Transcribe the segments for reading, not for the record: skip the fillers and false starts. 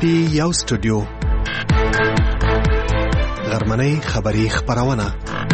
پی یو سټوډیو غرمنۍ خبری خبرونه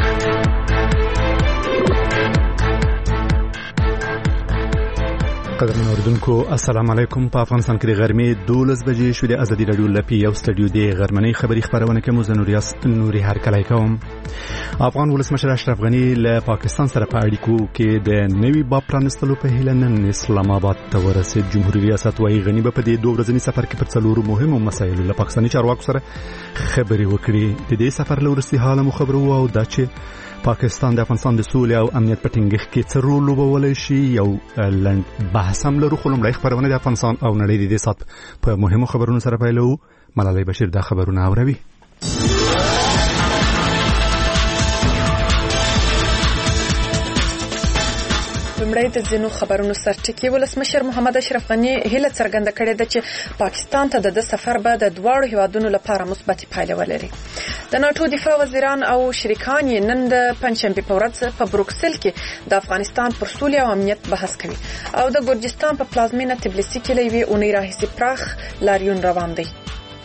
قدرمن اوردونکو السلام علیکم. په افغانستان کې د غرمې 12 بجې شو. د ازادي رادیو لپی یو سټوډیو د غرمنۍ خبری خبرونه کې مو نوري هر کله کوم. افغان ولسمشر اشرف غنی له پاکستان سره په اړیکو کې د نوي باب پرانستلو په هیله نن اسلام آباد ته ورسید. جمهوریت ریاست وايي غنی په دې 2 ورځني سفر کې په څلورو مهمو مسایلو له پاکستاني چارواکو سره خبرې وکړي. د دې سفر لورستي حاله مو خبرو او دا چې پاکستان د افغانستان د سولې او امنیت په ټینګښت کې څه رول لوبولی شي یو لنډ بحث هم لرو. خو لومړی خبرونه د افغانستان او نړۍ د دې ساعت په مهمو خبرونو سره پیلوو. ملالۍ بشیر دا خبرونه اوروي. لمړی د ځینو خبرونو سرټکی ولسمشر محمد اشرف غنی هیله څرګنده کړې ده چې پاکستان ته د سفر به د دواړو هیوادونو لپاره مثبت پایله ولري. د ناتو دفاع وزیران او شریکان یې نن د پنځشنبه په ورځ په بروکسل کې د افغانستان پر سولې او امنیت بحث کوي او د ګرجستان په پلازمینه تبلیسي کې لوي اونۍ راهیسې پراخ لاریون روان دی.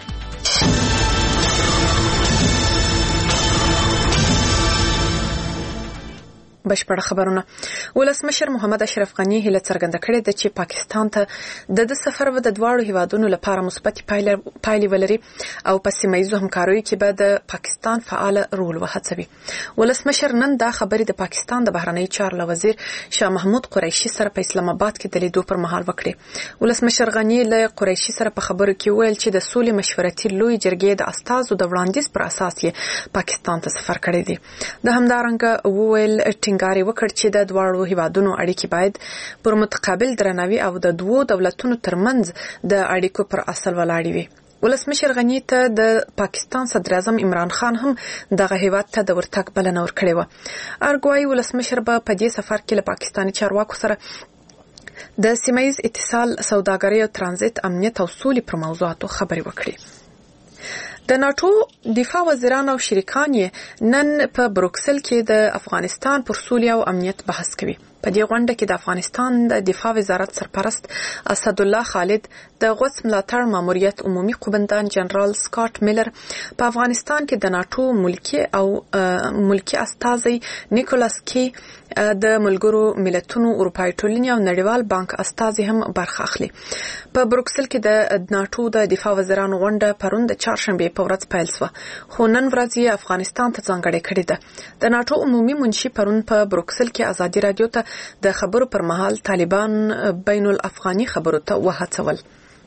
بشپړ خبرونه. ولسمشر محمد اشرف غنی هیله څرګنده کړې ده چې پاکستان ته د سفر و د دواړو هیوادونو لپاره مثبت پایلې ولري او په سیمایي همکاریو کې به د پاکستان فعال رول وهڅوي. ولسمشر نن دا خبرې د پاکستان د بهرنی چارو وزیر شاه محمود قریشي سره په اسلام آباد کې د لیدو پر مهال وکړي. ولسمشر غنی له قریشي سره په خبرو کې ویل چې د سولې مشورتي لوی جرګې د استازو د وړاندیز پر اساس یې پاکستان ته سفر کړی دی. د همدارنګه ویل ټینګاري وکړ چې د دواړو هیوادونو اړیکې باید پر متقابل درناوي او د دوو دولتونو ترمنځ د اړیکو پر اصل ولاړ وي. ولسمشر غنی ته د پاکستان صدر اعظم عمران خان هم دغه هیواد ته د ورتګ بلنه ورکړې و. ارګوای ولسمشر په دې سفر کې له پاکستاني چارواکو سره د سیمایي اتصال، سوداګرۍ او ترانزیت، امنیت او سولې پر موضوعاتو خبرې وکړي. د ناتو دفاع وزیران او شریکان یې نن په بروکسل کې د افغانستان پر سولې او امنیت بحث کوي. په دې غونډه کې د افغانستان د دفاع وزارت سرپرست اسد الله خالد، د غوث ملاتړ ماموریت عمومي قومندان جنرال سکاټ میلر، په افغانستان کې د ناتو ملکی استازي نیکولاس کی، د ملګرو ملتونو، اروپایي ټولنې او نړیوال بانک استازي هم برخه اخلي. په بروکسل کې د ناتو د دفاع وزیرانو غونډه پرون د چهارشنبه په ورځ پیل شوه، خو نن ورځ یې افغانستان ته ځانګړې کړې ده. د ناتو عمومي منشي پرون په بروکسل کې ازادي رادیو ته د خبرو پر مهال طالبان بین الافغاني خبرو ته وهڅول.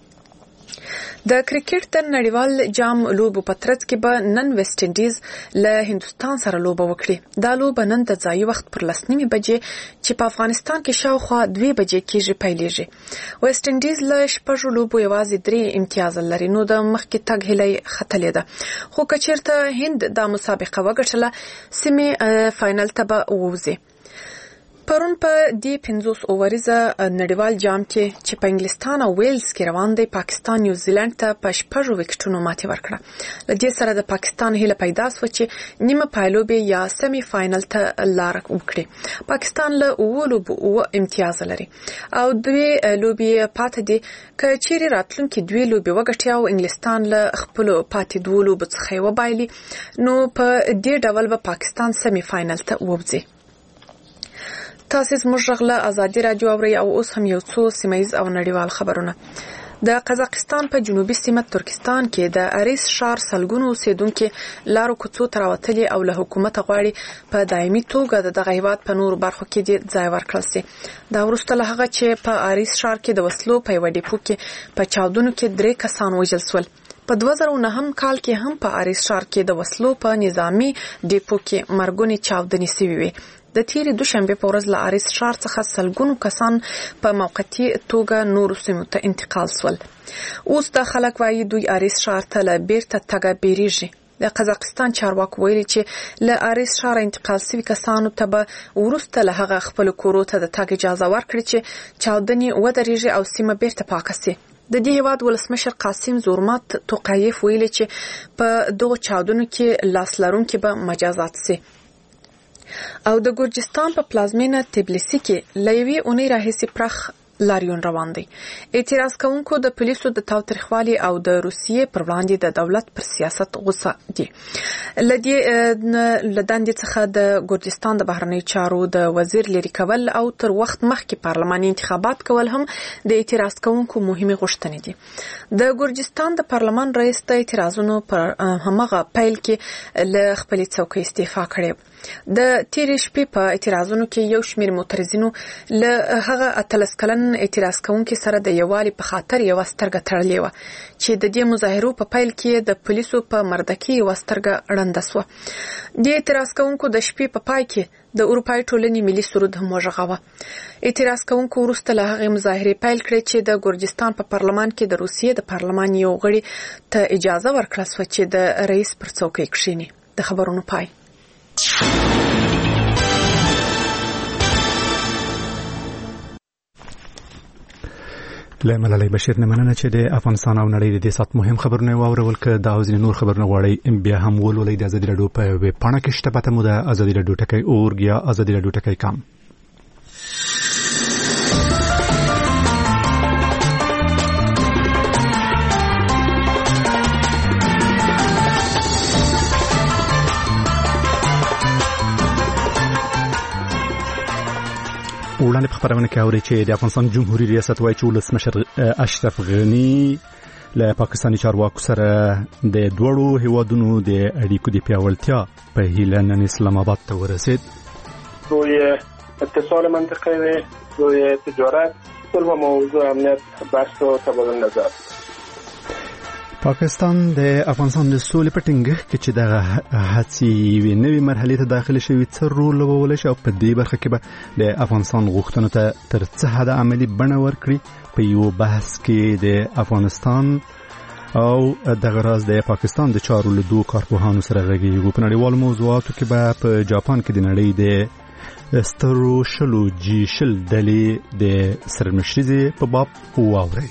د کرکټ د نړیوال جام لوبو په ترڅ کې به نن ویسټ انډیز له هندستان سره لوبه وکړي. دا لوبه نن د ځایي وخت پر 10:30 بجې چې په افغانستان کې شاوخوا 2 بجې کېږي پیلېږي. ویسټ انډیز له 6 لوبو یوازې 3 امتیاز لري، نو د مخکې تګ هیله ختلې ده. خو که چېرته هند د مسابقه وګټله سیمې فاینل ته به ووځي. پرون په دې 50 اووریزه نړیوال جام کې چې په انګلستان او ویلز کې روان دی، پاکستان نیوزیلند ته په 6 وکټونو ماتې ورکړه. له دې سره د پاکستان هیله پیدا شوه چې نیمه پایلوبې یا سیمی فاینل ته لار وکړي. پاکستان له 9 لوبو 9 امتیاز لري او 2 لوبې پاتې دي. که چیرې راتلونکي 2 لوبې وګټي او انګلستان له خپل پاتې 2 لوبو څخه وبایلي، نو په دې ډول به پاکستان سیمی فاینل ته ووځي. تاسو زموږ غږ ازادي رادیو اوري او اوس هم یو څو سیمایي او نړیوال خبرونه. د قزاقستان په جنوبي سیمه ترکستان کې د اریس شار سلګونو اوسیدونکو لارو کوڅو ته راوتلي او له حکومت غواړي په دایمي توګه دغه هیواد په نورو برخو کې ځای ورکړل شي. دا وروسته له هغه چې په اریس شار کې د وسلو په یوه ډیپو کې په چاودنو کې 3 کسان وژل شول. په 2009 کال کې هم په اریس شار کې د وسلو په نظامی ډیپو کې مرګونی چاودنې شوې وې. د تیرې دوشنبه په ورځ له اریس شار څخه سلګونو کسان په موقتی توګه نورو سیمو ته انتقال شول. اوس د خلک وايي دوی اریس شار ته له بیرته تګ بیریږي. د قزاقستان چارواکو ویلي چې له اریس شار انتقال شوي کسانو ته به وروسته له هغه خپل کورو ته د تګ اجازه ورکړي چې چاودنې ودرېږي او سیمه بیرته پاکه شي. د دې هیواد ولسمشر قاسم زورمات توقایف ویلي چې په دغه چاودنو کې لاس لرونکي به مجازات شي. او د ګرجستان په پلازمینه تبلیسي کې لوي اونۍ راهیسې پراخ لاریون روان دی. اعتراض کوونکو د پولیسو د تاوتریخوالي او د روسیې پر وړاندې د دولت پر سیاست غوسه دي. لدندې څخه د ګرجستان د بهرنی چارو د وزیر لري کول او تر وخت مخکې پارلماني انتخابات کول هم د اعتراض کوونکو مهمه غوښتنې دي. د ګرجستان د پارلمان رئیس د اعتراضونو پر همغه پیل کې له خپلې څوکۍ استعفا کړې. د تیرې شپې په اعتراضونو کې یو شمېر معترضینو له هغه 13 کلن اعتراض کوونکي سره د یووالي په خاطر یو سترګه تړلې و چې د دې مظاهرو په پیل کې د پولیسو په مردکي یو سترګه ړنده شوه. د اعتراض کوونکو د شپې په پای کې د اروپای ټولنې ملي سرود هم وغږاوه. اعتراض کوونکو وروسته له هغې مظاهرې پیل کړې چې د ګرجستان په پارلمان کې د روسیې د پارلمان یو غړي ته اجازه ورکړه شوه چې د رئیس پر څوکۍ کښېني. د خبرونو پای. له ملالۍ بشیر نه مننه چې د افغانستان او نړۍ د دې سات مهم خبرونه واورول. که دا او ځینې نور خبرونه غواړئ بیا هم ولولئ. د ازادي راډیو په ویب پاڼه کې شته. پته مو د ازادي راډیو .org یا ازادي راډیو .com. وړاندې په خبرونه کې اوري چې د افغانستان جمهوریت ریاست وايي چې ولسمشر اشرف غنی له پاکستاني چارواکو سره د دوړو هیوادونو د اړیکو د پیاوړتیا په هیله نن اسلام آباد ته ورسید. روی اتصال منطقه روی تجارت و موضوع امنیت بحث و تبادل نظر. پاکستان د افغانستان د سولې په ټینګښت کې چې د هڅې یوې نوې مرحلې ته داخل شوي څه رول لوبولی شي او په دې برخه کې به د افغانستان غوښتنو ته تر څه حده عملي بڼه ورکړي. په یو بحث کې د افغانستان او دغه راز د پاکستان د چارو له دوه کارپوهانو سره غږیږو. په نړیوالو موضوعاتو کې به په جاپان کې د نړۍ د سترو شلو G20 ډلې د سرمشري په باب واوري.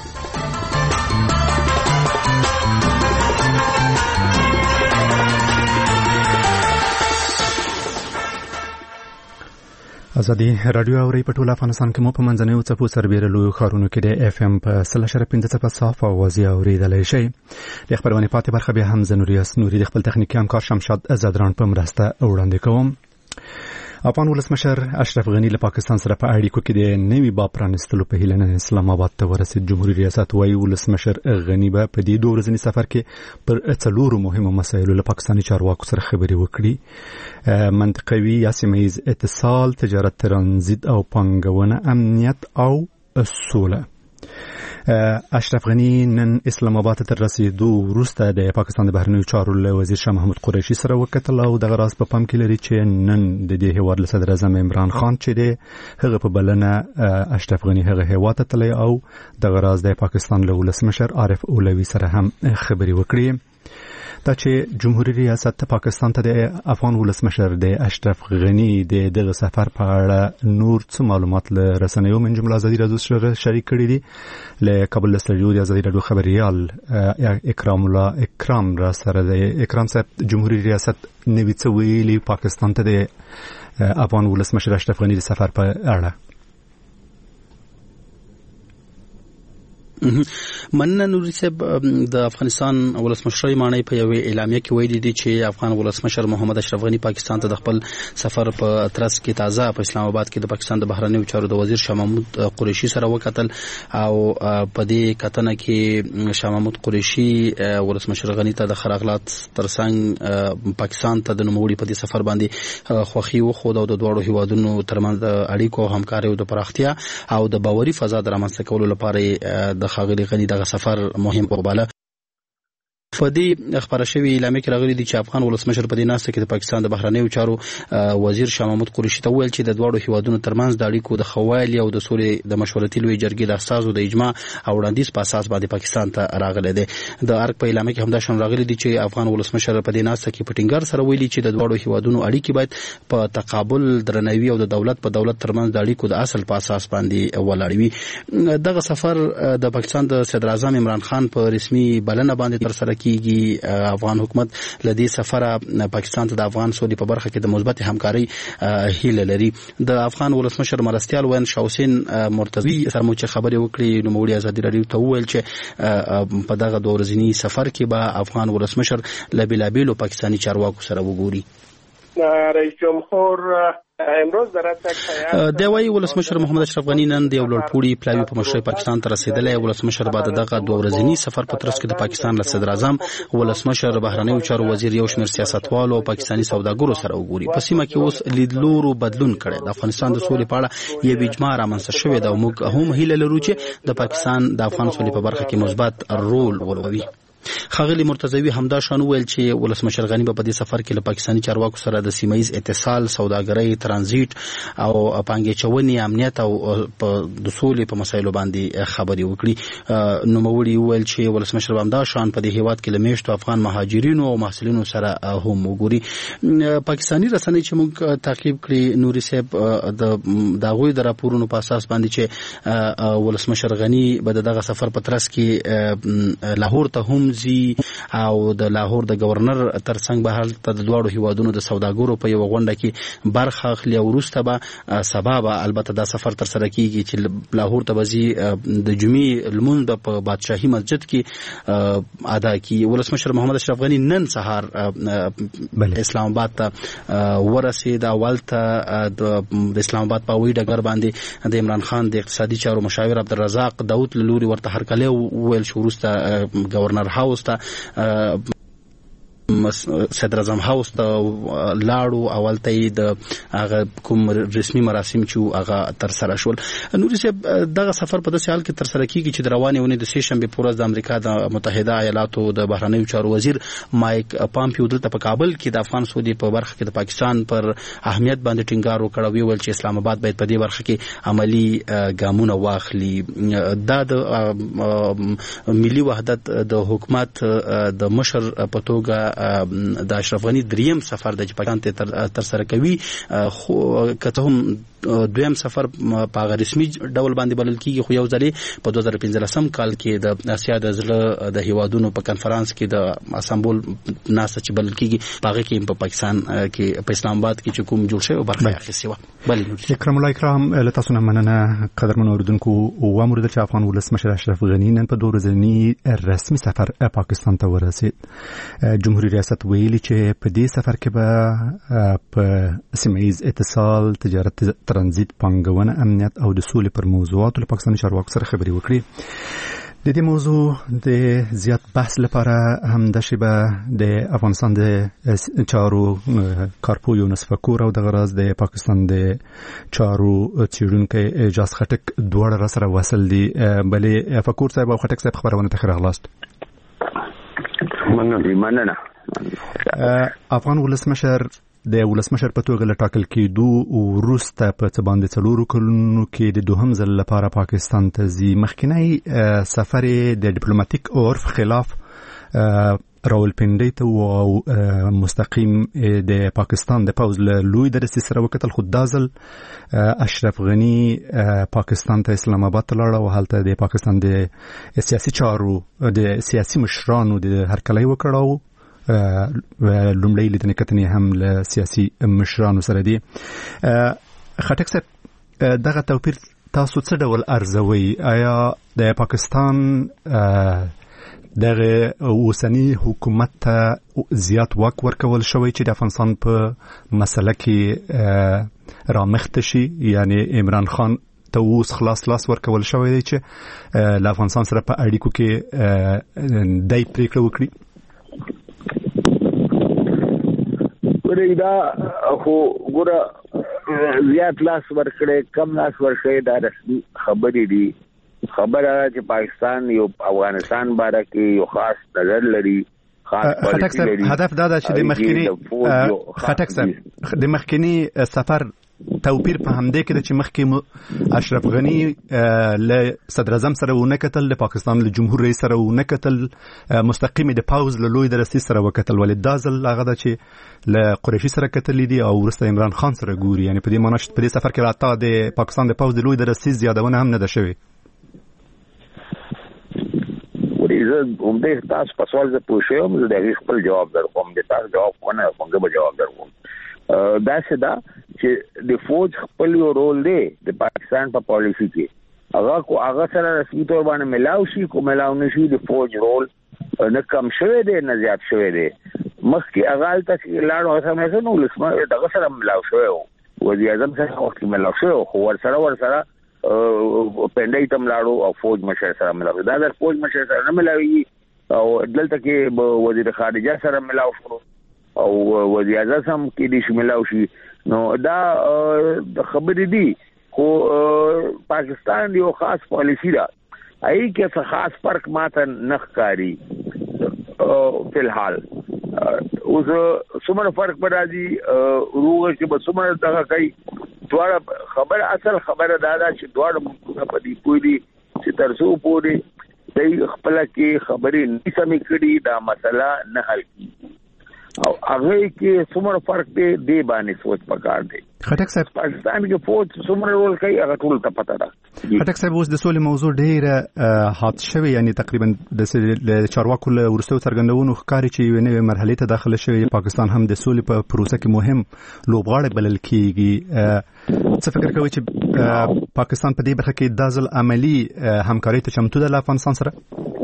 ازادي رادیو اوري په ټول افغانستان کې مو په منځنیو څپو سربېره لوی ښارونو کې د FM په 0.5 صاف اوازې اورېدلای شي. د خبرونه پاتې برخه به هم زنوریاس نوري د خپل تخنیکي همکار شمشاد زادران په مرسته وړاندې کوم. افغان ولسمشر اشرف غنی له پاکستان سره په اړیکو کې د نوي با پرانستلو په هیله نن اسلام آباد ته ورسید. جمهوریت ریاست وايي ولسمشر غنی به په دې دوه ورځني سفر کې پر څلورو مهمو مسایلو له پاکستاني چارواکو سره خبرې وکړي. منطقوي یا سیمه‌ییز اتصال، تجارت، ترانزیت او پانګونه، امنیت او سوله. اشرف غنی نن اسلام آباد ته رسیدو وروسته د پاکستان د بهرنیو چارو له وزیر شاه محمود قریشي سره وکتل او دغه راز په پام کې لري چې نن د دې هیواد له صدر اعظم عمران خان چې د هغه په بلنه اشرف غنی هغه هیواد ته تللی او دغه راز د پاکستان له ولسمشر عارف اولوی سره هم خبرې وکړي. دا چې جمهوریت ریاست پاکستان ته د افغان ولسمشر د اشرف غنی د دغه سفر په اړه نور څه معلومات له رسنیو من جمله ازادي راډیو سره شریک کړي دي. له کابل استودیو د ازادي راډیو خبريال اکرام را سره د اکرام صاحب جمهوریت ریاست نوی څه ویلي پاکستان ته د افغان ولسمشر اشرف غنی د سفر په اړه. مننه نوري صاحب. د افغانستان ولسمشر معنی په یو اعلامیه کې ویلي دي چې افغان ولسمشر محمد اشرف غنی پاکستان ته د خپل سفر په ترڅ کې تازه په اسلام آباد کې د پاکستان د بهرنیو چارو د وزیر شاه محمود قریشي سره وکتل او په دې کتنه کې شاه محمود قریشي ولسمشر غنی ته د خراغلات ترڅنګ پاکستان ته د نوموړي په دې سفر باندې خوښي وښود او د دوړو هیوادونو ترمنځ د اړیکو همکارۍ د پراختیا او د باوري فضا د رامنځته کولو لپاره د خاغلی غنی دغه سفر مهم وباله. په دې خبره شوی اعلامیه کې راغلي دي چې افغان ولسمشر په دې ناسته کې د پاکستان د بهرنیو چارو وزیر شاه محمود قریشي ته ویل چې د دوړو هیوادونو ترمنځ د اړیکو د خوالي او د سولې د مشورتي لوی جرګې د اساسو د اجماع او وړاندیز په اساس باندې پاکستان ته راغلي دي. د ارګ په اعلامیه کې هم دا شامل راغلي دي چې افغان ولسمشر په دې ناسته کې په ټینګار سره ویلي چې د دوړو هیوادونو اړیکې باید په تقابل، درناوي او د دولت په دولت ترمنځ د اړیکو د اصل په اساس باندې ولاړ وي. دغه سفر د پاکستان د صدر اعظم عمران خان په رسمي بلنه باندې تر سره کیږي افغان حکومت لدی سفر پاکستان ته د افغان سولې په برخه کې د مثبت همکاري هیله لري. د افغان ولسمشر مرستيال وین شاه حسین مرتضی سره مو چې خبرې وکړي نو مولوی ازادي رادیو ته وویل چې په دغه دوه ورځنی سفر کې به افغان ولسمشر لبیلابیلو پاکستانی چارواکو سره وګوري. رئیس جمهور امروز د وی ولسمشر محمد اشرف غنی نن د ولړپوړي پلاوی په مشرۍ پاکستان ته رسیدلی. ولسمشر بعد دغه دوه ورځنی سفر په ترڅ کې د پاکستان له صدر اعظم ولسمشر بهرنیو چارو وزیر یو شمېر سیاستوالو او پاکستانی سوداګرو سره وګوري. په سیمه کې اوس لیدلورو بدلون کړي. د افغانستان د سولې په اړه یو اجماع رامنځته شوې ده او موږ هم هیله لرو چې د پاکستان د افغان سولې په برخه کې مثبت رول ولوبوي. خاغلی مرتضوی همدا شانو ویل چې ولسمشر غنی په دې سفر کې له پاکستانی چارواکو سره د سیمایي اتصال، سوداګرۍ، ترانزیت او پانګې چونې، امنیت او د سولې په مسایلو باندې خبرې وکړي. نو موري ویل چې ولسمشر همدا شان په دې هیواد کې لمیشتو افغان مهاجرینو او محصلینو سره هم وګوري. پاکستانی رسنۍ چې موږ تعقیب کړي نوري صاحب د غوي د راپورونو په اساس باندې چې ولسمشر غنی په دغه سفر په ترڅ کې لاهور ته هم زی او د لاهور د گورنر ترڅنګ به هلته د دواړو هیوادونو د سوداګرو په یو غونډه کې برخه اخلي او وروسته به سبب البته دا سفر تر سره کیږي چې لاهور ته بزي د جمعې لمونځ په بادشاهي مسجد کې ادا کی. ولسمشر محمد اشرف غنی نن سهار اسلام آباد ته ورسید. اول ته د اسلام آباد په وی ډګر باندې د عمران خان د اقتصادي چارو مشاور عبدالرزاق داود لوري ورته هرکلی ویل شو. وروسته گورنر هاوس ته صدر اعظم هاوس ته لاړو. اولته د هغه کوم رسمي مراسم چې هغه تر سره شول. نوري صاحب دغه سفر په داسې حال کې تر سره کیږي چې د روانې ونې د سه شنبه پورز د امریکا د متحده ایالاتو د بهرنیو چارو وزیر مایک پامپیو دلته په کابل کې د افغان سعودي په برخه کې د پاکستان پر اهمیت باندې ټینګار وکړ. ویل چې اسلام آباد باید په دې برخه کې عملی ګامونه واخلي. دا د ملي وحدت د حکومت د مشر په توګه د اشرف غنی دریم سفر د پاکستان ته تر سره کوي. خو کته هم دویم سفر په رسمي ډول باندې بلل کیږي. خو یو ځلې په 2015 کال کې د اسیا د زړه د هیوادونو په کانفرنس کې د اسامبول ناسا چې بلل کیږي هغه کې په پاکستان کې په اسلام آباد کې کوم جوړ شوی برخه اخیستي و. بلې اکرام الله اکرام له تاسو نه مننه قدرمن اوریدونکو. او امر د افغان ولسمشر اشرف غنی نن په دوه ورځنی رسمي سفر پاکستان ته ورسید. جمهوریت ریاست ویلي چې په دې سفر کې به په سیمایي اتصال، تجارت، ترانزیت، پانګونه، امنیت او د سولې پر موضوعاتو له پاکستاني چارواکو سره خبرې وکړي. د دې موضوع د زیات بحث لپاره هم د شبه د افغانستان د چارو کارپوی یونس فکور او د غراز د پاکستان د چارو چیرونکو اجاز خټک دوړ را سره وصل دي. بلې فکور صاحب او خټک صاحب خبرونه ته راغلاست. مننه. افغان ولسمشر د ولسمشر په توګه لټاکل کېدو وروسته په څه باندې 4 کلونو کې د دوهم ځل لپاره پاکستان ته ځي. مخکینی سفر د ډیپلوماټیک عرف خلاف راولپنډۍ ته او مستقیم د پاکستان د پوز له لوی درسي سره وکتل. خو دا ځل اشرف غنی پاکستان ته اسلام آباد ته لاړ او هلته د پاکستان د سیاسي چارو د سیاسي مشرانو د هرکلی وکړو. لومړی لیدنې کتنې هم له سیاسي مشرانو سره دي. خټک صاحب دغه توپیر تاسو څه ډول ارزوي؟ آیا د پاکستان دغه اوسنی حکومت ته زیات واک ورکول شوی چې د افغانستان په مسله کې رامخته شي؟ یعنی عمران خان ته اوس خلاص لاس ورکول شوی دی چې له افغانستان سره په اړیکو کې دای پریکړه وکړي. دا خو ګوره زیات لاس ورکړي کم لاس ورکړي دا رسمي خبرې دي. خبره چې پاکستان یو افغانستان باره کې یو خاص نظر لري. خټک صاحب هدف دا چې د مخکینی خټک صاحب د مخکینی سفر توپیر په همدې کې چې مخکې اشرف غنی له صدر اعظم سره ونه کتل، د پاکستان له جمهور رئیس سره ونه کتل، مستقیم د پاوز له لوی درسي سره وکتل. ولې دا ځل هغه ده چې له قریشي سره کتل دي او وروسته عمران خان سره ګوري. یعنی په دې معنی چې په دې سفر کې راته د پاکستان د پاوز د لوی درسي زیادونه هم نه ده شوی. زه همدې تاسو په سوال زه پوښیم زه د خپل جواب درکوم د تاسو جواب ونه کوم به جواب درکوم دا څه دا چې د فوج خپل یو رول دی د پاکستان په پالیسی کې هغه سره رسمي تور باندې ملاو شي کو ملاو نشي د فوج رول نه کم شوی دی نه زیات شوی دی مخکې هغه تاسو لاړو سمه نو لسمه دغه سره ملاو شوی وزیر اعظم سره وخت ملاو شوی خو ورسره پندای تم لاړو او فوج مشر سره ملاو دا د فوج مشر سره نه ملاوي او دلته کې وزیر خارجه سره ملاو شو او وزیر اعظم کې دې شملاو شي نو دا د خبرې دي خو پاکستان یو خاص پالیسی ده ای کې څه خاص فرق ماته نخکاری په الحال اوس څومره فرق پرا دي روغه کې به څومره دغه کوي دواړه خبر اصل خبره دا ده چې دواړه ملکونه په دې پوری چې ترڅو پوری د خپل کې خبرې نسمې کړي دا مسله نه حل کیږي او هغه کې څومره فرق دی د باندې سوچ پکار دی خټک صاحب پاکستان کې فوج څومره رول کوي هغه ټول ته پته ده خټک صاحب اوس د سولې موضوع ډیره حاد شوی یعنی تقریبا د چارواکو له ورستو څرګندونو ښکاري چې یو نوې مرحله ته داخله شوی پاکستان هم د سولې په پروسه کې مهم لوبغاړی بلل کیږي څه فکر کوي چې پاکستان په دې برخه کې د ځل عملی همکاري ته چمتو ده له افغانستان سره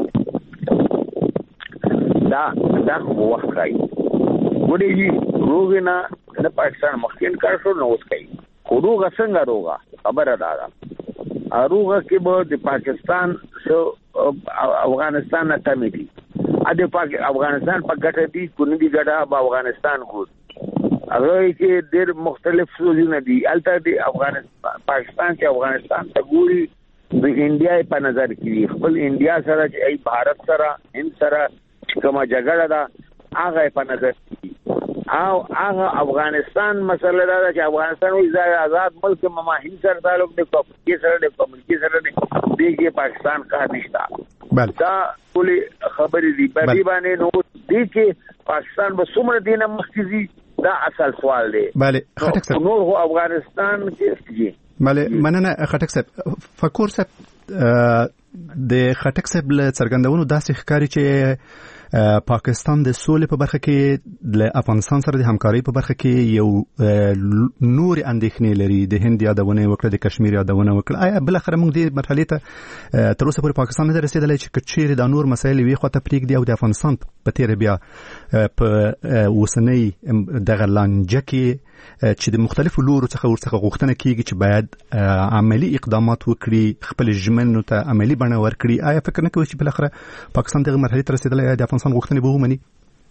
دا وخت راځي ګورې روغنا د پاکستان مخکین کار شو نو اوس کوي خو روغه څنګه روغه خبره ده روغه کې به د پاکستان سو افغانستان نه کمی دي د افغانستان په ګټه دي کو نه دي ګټه په افغانستان کو هغه کې ډېر مختلف سوزونه دي البته د افغانستان پاکستان کې افغانستان ته ګوري د انډیا په نظر کې خپل انډیا سره چې ای بھارت سره هند سره کومه جګړه ده هغه په نظر کې او هغه افغانستان مسله دا چې افغانستان وي ځای آزاد ملک مماهین سره تعلق د کومکی سره د کومکی سره دیږي پاکستان کا نشتا دا ټول خبرې دی باندې نو دي چې پاکستان به څومره دینه مخکزي دا اصل سوال دی بله خټک صاحب نو افغانستان کې بله مننه خټک صاحب فکر صاحب د خټک صاحب له څرګندونو داسې ښکاري چې پاکستان د سولې په برخه کې له افغانستان سره د همکارۍ په برخه کې یو نور اندېښنې لري د هند یادونه وکړه د کشمیر یادونه وکړه آیا بل اخر موږ د مرحله ته تر اوسه پورې پاکستان نه رسیدلی چې کچېر د نور مسایل وی خو ته پریږدي او د افغانستان په تیر بیا په وسنۍ دغه لانجه کې چې د مختلفو لورو څخه ورڅخه غوښتنه کیږي چې باید عملی اقدامات وکړي خپل ژمنو ته عملی بڼه ورکړي آیا فکر نه کوئ چې بل اخر پاکستان دغه مرحله ته رسیدلی د افغانستان غوښتنې به ومني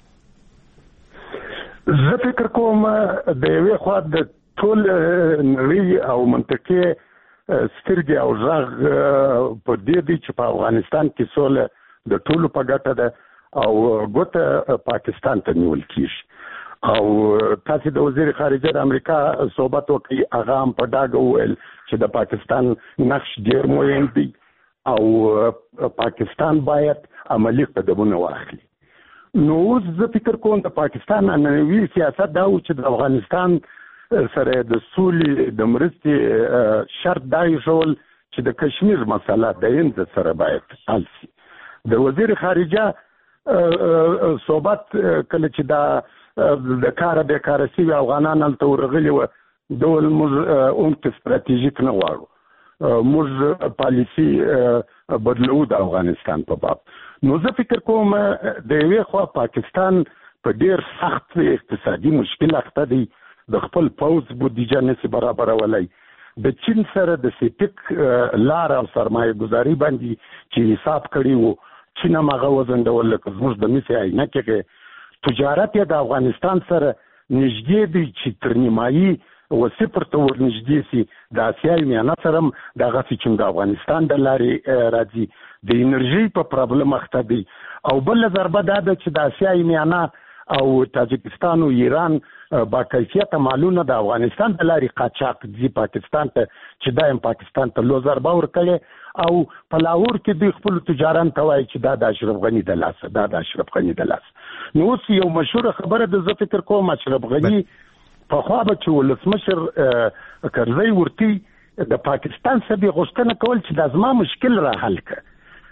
زه فکر کوم د یوې خوا د ټول نړۍ او منطقې سترګې او غږ په دې دی چې په افغانستان کې سوله د ټولو په ګټه ده او ګوته پاکستان ته نیول کیږي او تاسو د وزیر خارجه د امریکا صحبت وکړي هغه هم په ډاګه وویل چې د پاکستان نقش ډیر مهم دی او پاکستان باید عملی قدمونه واخلي نو زه فکر کوم د پاکستان نننوي سیاست دا و چې د افغانستان سره د سولې د مرستې شرط دا ایښول چې د کشمیر مسله د هند سره باید حل شي د وزیر خارجه صحبت کله چې دا د کار به کار سی افغانان هلته ورغلي و ډول موږ اونت ستراتیژیک نه غواړو موږ پالیسی بدلو د افغانستان په باب نو زه فکر کوم د یوې خوا پاکستان په ډیر سخت اقتصادي مشکل اخته دی د خپل پوز بودیجه نشي برابرولای د چین سره د سپیک لار او سرمایه گذاری باندې چې حساب کړی وو چین هغه وزندول لکه زموږ د میسي عینه کې تجارت یې د افغانستان سره نږدې دی چې تر نیمایي و صفر ته ورنږدې سي د اسیایي میانه سره دغه چې د افغانستان د لارې راځي د انرژي په پرابلم اخته دی او بل ضربه دا ده چې د اسیایي میانه او تاجکستان او ایران با کیفیت مالونه د افغانستان د لارې قاچاق دي پاکستان ته چې دایم پاکستان ته لو ضربه ورکړي او په لاهور کې د خپل تجاران ته وایي چې دا د اشرف غنی د لاس د اشرف غنی د لاس نو اوس یو مشهور خبره د زه فکر کوم اشرف غنی په خوا به چې ولسمشر کرزی ورتی د پاکستان سره غوښتنه کول چې د ازما مشکل را حل کړي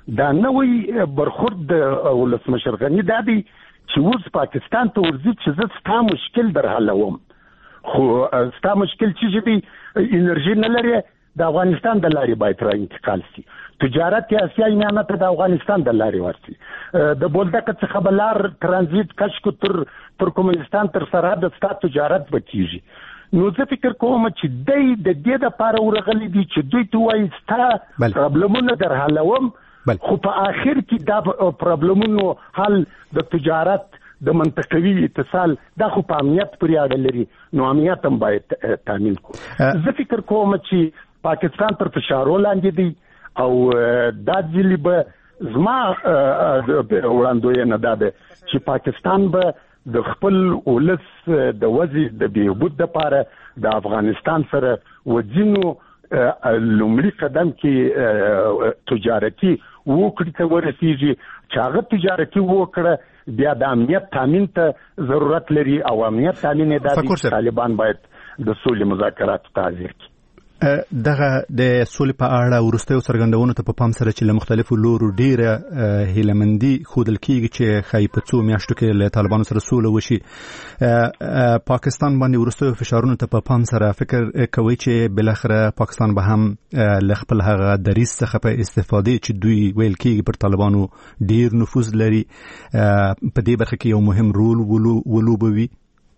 دا نوې برخورد د ولسمشر غني دا دی چې اوس پاکستان ته ورځي چې زه ستا مشکل در حلوم، خو ستا مشکل چې دی انرژي نه لري، د افغانستان د لارې باید را انتقال شي. تجارت یا اسیای نعمت د افغانستان د لارې ورسي. د بولدک څخه بلار ترانزیت کشکو تر ترکمنستان تر سرحد ستا تجارت وکیږي. نو زه فکر کوم چې د دې لپاره ورغلي دي چې دوی ته وایي ستا پرابلمونه در حلوم، خو په آخر کې دا پرابلمونو حل د تجارت د منطقوي اتصال دا خو په امنیت پورې اړه لري، نو امنیت هم باید تامین کو. زه فکر کوم چې پاکستان تر فشارو لاندې دی او دا ځلې به زما وړاندوینه دا ده چې پاکستان به د خپل ولس د وضع د بهبود لپاره د افغانستان سره وځینو لومړي قدم کې تجارتي وکړي ته ورسیږي، چې هغه تجارتي وکړه بیا د امنیت تامین ته ضرورت لري او امنیت تامین دا دی طالبان باید د سولې مذاکرات ته حاضر کړي. دغه د سولې په اړه وروستیو څرګندونو ته په پام سره چې له مختلفو لورو ډیره هیلهمندي ښودل کیږي چې ښایي په څو میاشتو کې له طالبانو سره سوله وشي. پاکستان باندې وروستیو فشارونو ته په پام سره فکر کوي چې بالاخره پاکستان به هم له خپل هغه دریځ څخه په استفاده چې دوی ویل کیږي پر طالبانو ډیر نفوذ لري په دې برخه کې یو مهم رول ولوبوي.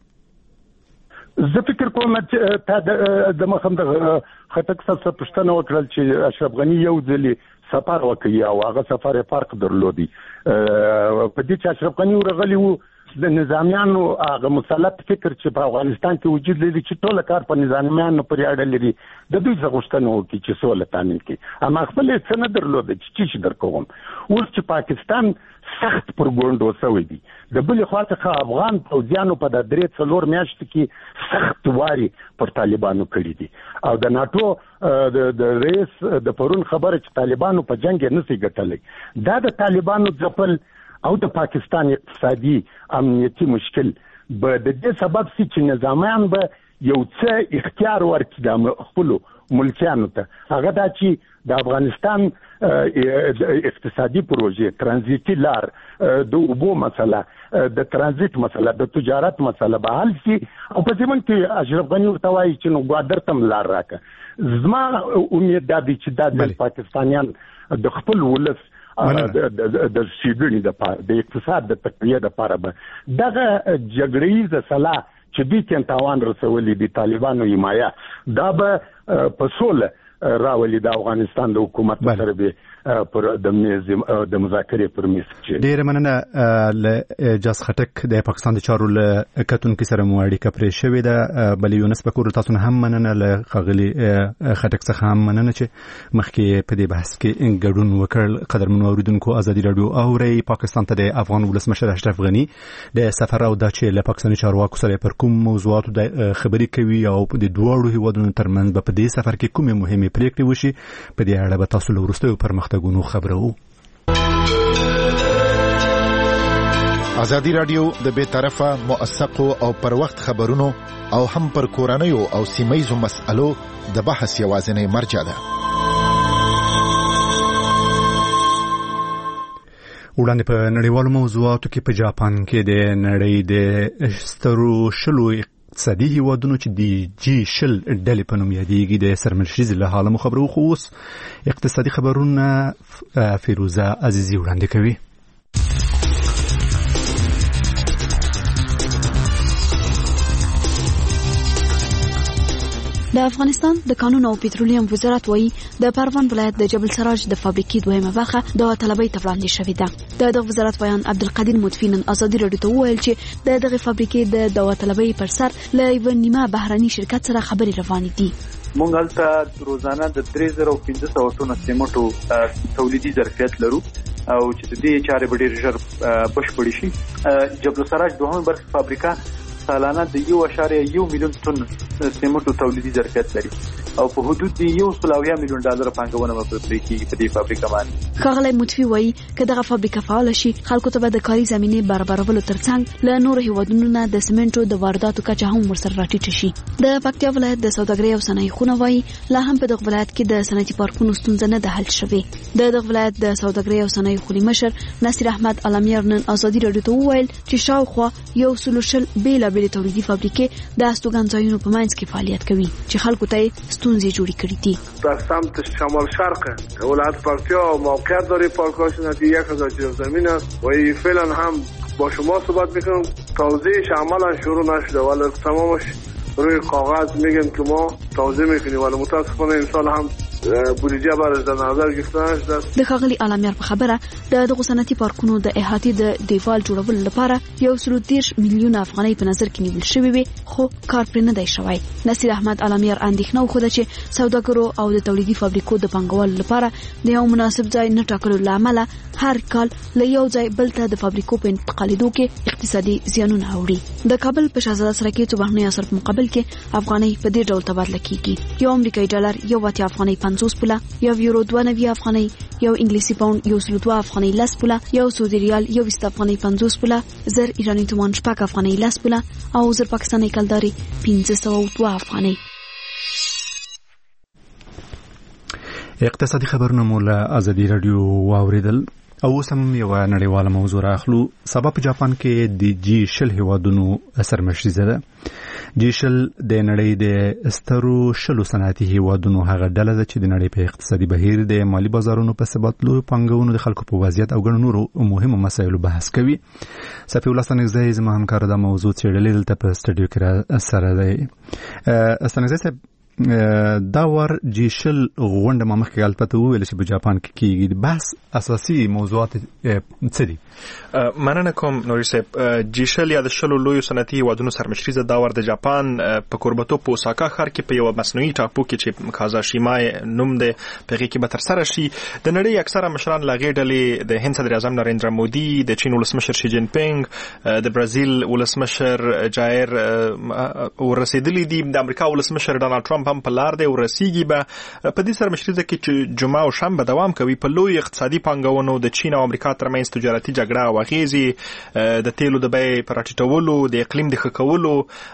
زه فکر کوم چې تا د مخم د خټک څخه پښتنه وکړل چې اشرف غني یو ځلې سفر وکړي او هغه سفر فرق درلودي. په دې چې اشرف غني ورغلی وو د نظامیانو هغه مسلط فکر چې په افغانستان کې وجود لري چې ټول کار په نظامیانو پورې اړه لري، د دوی څخه غوښتنه وکړي چې سوله تامین کړي، اما خپل څه نه درلوده چې در کوم. اوس چې پاکستان سخت پرګوند وسوي دي، د بلې خوا څخه افغان پوځیانو په د 3-4 میاشتو کې سخت واري پر طالبانو کړی دي او د ناتو د رئیس د پرون خبره چې طالبانو په جنگ نه سي ګټلې، دا د طالبانو ځپل او د پاکستان اقتصادي امنیتي مشکل به د دې سبب سي چې نظامیان به یو څه اختیار ورکړي د خپل ملکیانو ته، هغه دا چې د افغانستان اقتصادي پروژې، ترانزیتي لار، د اوبو مسله، د ترانزیت مسله، د تجارت مسله به حل شي او په ځمن کې اشرف غني ورته وایي چې نو ګوادر تم لار راکړه. زما امید دا دی چې د پاکستانیان د خپل ولس د سیګړې د پاره د اقتصاد د تقویه د پاره به دغه جګړې صلاح چې دوی ته تاوان رسولي دي طالبانو حمایه دا به په سوله راولي د افغانستان د حکومت سره به پر د مذاکرې پر میز کې. ډیره مننه له جاس خټک د پاکستان د چارو له کتونکو سره مو اړیکه پرې شوې ده. بلې یونس پکور تاسو هم مننه له خغلی خټک څخه هم مننه چې مخکې په دې بحث کې ګډون وکړ. قدرمنو اوریدونکو ازادي رادیو اوري پاکستان ته د افغان ولسمشر اشرف غني د سفر او د چې له پاکستاني چارواکو سره پر کوم موضوعاتو د خبرې کوي او په د دوړو هیوادونو ترمنځ په دې سفر کې کومه مهمه پریکړې وشي په دې اړه به تاسو له وروستیو پرمختګونو خبرو. ازادي رادیو د بے طرفه موثقو او پر وخت خبرونو او هم پر کورنیو او سیمایزو مسألو د بحث یوازینی مرجع ده. وړاندې په نړیوالو موضوعاتو کې په جاپان کې د نړۍ د سترو شلو اقتصادي هیوادونو چې د G20 ډلې په نوم یادېږي د سرمنشریزې له حاله خبرو. خو اوس اقتصادي خبرونه فیروزه عزیزي وړاندې کوي. د افغانستان د قانون او پټرولیم وزارت وایي د پروان ولایت د جبل سراج د فابریکې دویمه برخه د طلبۍ ته وړاندې شوې ده. د وزارت بیان عبدالقدیر مدفي نن ازادي رادیو ته وویل چې د دغه فابریکې د داوطلبۍ پر سر له یو نیمه بهرني شرکت سره خبرې روانې دي. مونږ هلته روزانه د 3500 ټنه سیمنټو تولیدي ظرفیت لرو او چې د دې چارې به ډېر ژر بشپړې شي. جبل سراج دوهمه برخه فابریکه سالانه د 1.1 میلیون ټن سیمنټو تولیدي ظرفیت لري. او په حدود د $100 میلیون پانګونه به پرې کېږي په دې فابریکه باندې. ښاغلی مطفي وایي که دغه فابریکه فعال شي خلکو ته به د کاري زمینې برابرولو ترڅنګ له نورو هیوادونو نه د سمنټو د وارداتو کچه هم ورسره راټیټه شي. د پکتیا ولایت د سوداګرۍ او صنایع خونه وایي لا هم په دغه ولایت کې د صنعتي پارکونو ستونزه نه ده حل شوې. د دغه ولایت د سوداګرۍ او صنایع خونې مشر نصیر احمد علامیر نن ازادي راډیو ته وویل چې شاوخوا 100 بېلابېلې تولیدي فابریکې د استوګن ځایونو په منځ کې فعالیت کوي چې خلکو ته ستونزې جوړې کړې دي. در سمت شمال شرق ولایت پکتیا موقعیت داره پارک‌های صنعتی 1000 جریب زمین است و فعلا هم با شما صحبت میکنم توزیعش عملا شروع نشده ولی تمامش روی کاغذ میگن که ما توزیع میکنیم ولی متاسفانه امسال هم بودجه برای در نظر گرفته نشده. د ښاغلي علامیر په خبره د صنعتي پارکونو د احاطې د دیوال جوړولو لپاره 130 میلیون افغانۍ په نظر کې نیول شوې وي خو کار پرې نه دی شوی. نصیر احمد علامیر اندېښنه وښوده چې سوداګرو او د تولیدي فابریکو د پانګوالو لپاره د یو مناسب ځای نه ټاکلو له امله هر کال له یو ځای بل ته د فابریکو په انتقالېدو کې اقتصادي زیانونه اوړي. د کابل په شهزاده سره کې څو بهرني اثر په مقابل کې افغانۍ په دې ډول تبادله کیږي. یو امریکایي ډالر یو افغانۍ 50 پوله، یو یورو 92 افغانۍ، یو انګلیسي پاوند 102 افغانۍ 10 پوله، یو سعودي ریال 20 افغانۍ 50 پوله، زر ایرانی تومان 6 افغانۍ 10 پوله او زر پاکستاني کلداري 502 افغانۍ. اقتصادي خبرونه مو له ازادي رادیو واوریدل. او اوس هم یو نړیواله موضوع راخلو. سبا په جاپان کې د G20 هیوادونو سرمشریزه ده. G20 د نړۍ د سترو شلو صنعتي هیوادونو هغه ډله ده چې د نړۍ په اقتصادي بهیر د مالی بازارونو په ثبات لوی پانګونو د خلکو په وضعیت او ګڼو نورو مهمو مسایلو بحث کوي. صفي الله ستنګزی زما همکار د موضوع څېړلې دلته په سټډیو کې سره دی. ستنګزی صاحب دا ور G20 غونډه ما مخکې البته ویل چې په جاپان کې کیږي. بحث اساسي موضوعات څه دي؟ مننه کوم نوري صاحب. G20 یا د شلو لویو صنعتي هیوادونو سرمشریزه دا ور د جاپان په کوربتو په اوساکا ښار کې په یو مصنوعي ټاپو کې چې کازاشیما نوم دی په هغې کې به ترسره شي. د نړۍ اکثره مشران له هغې ډلې د هند صدر اعظم نریندرا مودي، د چین ولسمشر شي جین پینګ، د برازیل ولسمشر جایر ورسېدلي دي. د امریکا ولسمشر ډانالډ ټرمپ هم په لار دی ورسیږي. به په دې سرمشریزه کې چې جمعه او شنبه دوام کوي په لوی اقتصادي پانګونو د چین او امریکا ترمنځ تجارتي جګړه او اغیزې، د تیلو د بیې په راټیټولو، د اقلیم د ښه کولو،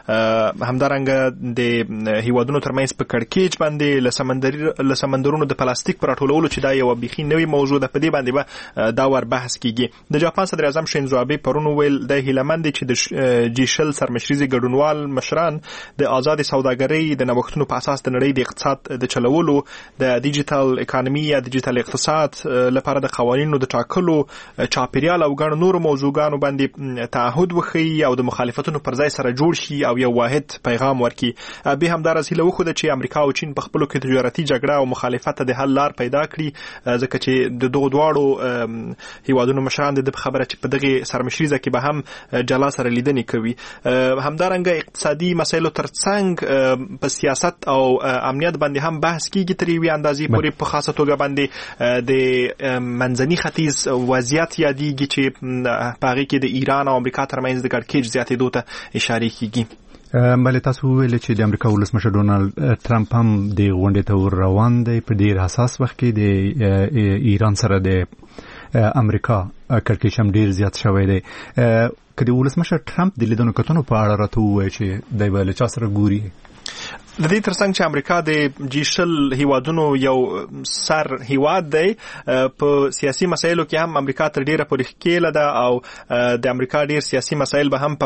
همدارنګه د هیوادونو ترمنځ په کړکېچ باندې له سمندرونو د پلاستیک په راټولولو چې دا یو بیخي نوې موضوع ده. په دې باندې به دا ور بحث کیږي. د جاپان صدر اعظم شینزو آبه پرون ویل د هیلمند چې د G20 سرمشریزه ګډونوال مشران د آزاد سوداګرۍ د نوښتونو په اساس د نړۍ د اقتصاد د چلولو، د ډیجیټل اکانومي یا ډیجیټل اقتصاد لپاره د قوانینو د ټاکلو، چاپیریال او ګڼو نورو موضوعګانو باندې تعهد وښیي او د مخالفتونو پر ځای سره جوړ شي او یو واحد پیغام ورکړي. به همدارس هیله وښوده چې امریکا او چین په خپلو کې تجارتي جګړه او مخالفت د حل لار پیدا کړي، ځکه چې د دغو دواړو هیوادونو مشران د خبره چې په دغه سرمشریزه کې به هم جلا سره لیدنې کوي. همدارنګه اقتصادي مسایلو ترڅنګ په سیاست او امنیت باندې هم بحث کیږي تر یوې اندازې پورې. په خاصه توګه باندې د منځني ختیځ وضعیت یادېږي چې په هغې کې د ایران او امریکا ترمنځ د کړکېچ زیاتېدو ته اشارې کیږي. بلې تاسو وویل چې د امریکا ولسمشر ډونالډ ټرمپ هم د غونډې ته ور روان دی په ډېر حساس وخت کې. د ایران سره د امریکا کړکېچ هم ډېر زیات شوی دی. که د ولسمشر ټرمپ د لیدنو کتنو په اړه راته ووایي چې دی به له چا سره ګوري؟ د دې ترڅنګ چې امریکا د G20 هیوادونو یو سر هیواد دی، په سیاسي مسایلو کې هم امریکا تر ډیره پورې ښکېله ده او د امریکا ډیر سیاسي مسایل به هم په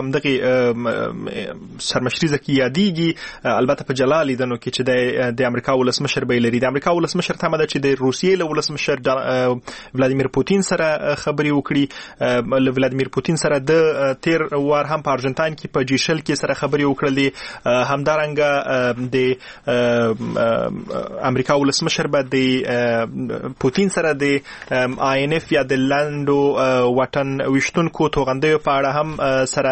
همدغه سرمشریزه کې یادېږي. البته په جلا لیدنو کې چې د امریکا ولسمشر به لري. د امریکا ولسمشر تمه ده چې د روسیې له ولسمشر ولادیمیر پوتین سره خبرې وکړي. له ولادیمیر پوتین سره د تیر وار هم په ارجنټاین کې په G20 کې سره خبرې وکړلې. همدارنګه د امریکا ولسمشر به د پوتین سره د INF یا د لاندو وطن وشتونکو توغندیو په اړه هم سره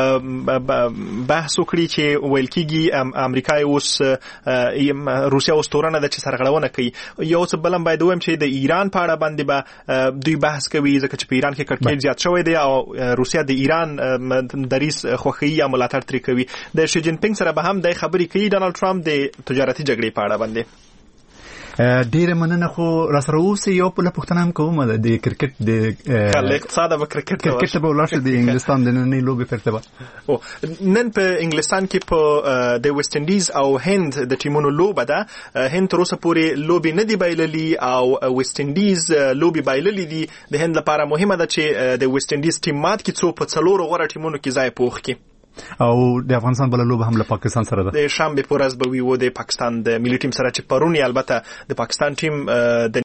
بحث وکړي چې ویل کېږي امریکا اوس روسیا اوس تورنه ده چې سرغړونه کوي. یو څه بل هم باید ووایم چې د ایران په اړه باندې به دوی بحث کوي ځکه چې په ایران کې کړکېچ زیات شوی دی او روسیا د ایران دریځ خوښوي یا ملاتړ ترې کوي. د شي جین پینګ سره به هم د خبرې کوي ډانالډ ډونالد ټرمپ د تجارتي جګړې په اړه باندې ډیره مننه. خو را سره اوس یو په پښتنه هم کومه د کرکټ د اقتصاد او کرکټ به ولاړ د انګلستان د نننۍ لوبې پرته او نن په انګلستان کې په د ویسټ انډیز او هند د ټیمونو لوبه ده. هند تر اوسه پورې لوبې نه دی بایللي او ویسټ انډیز لوبې بایللي دي. د هند لپاره مهمه ده چې د ویسټ انډیز ټیم مات کې څو په 4 غوړه ټیمونو کې ځای پوښ کړي. او د افغانستان بل لوبه هم له پاکستان سره ده. د شنبه په ورځ به وي و د پاکستان د ملي ټیم سره چې پرونی البته د پاکستان ټیم د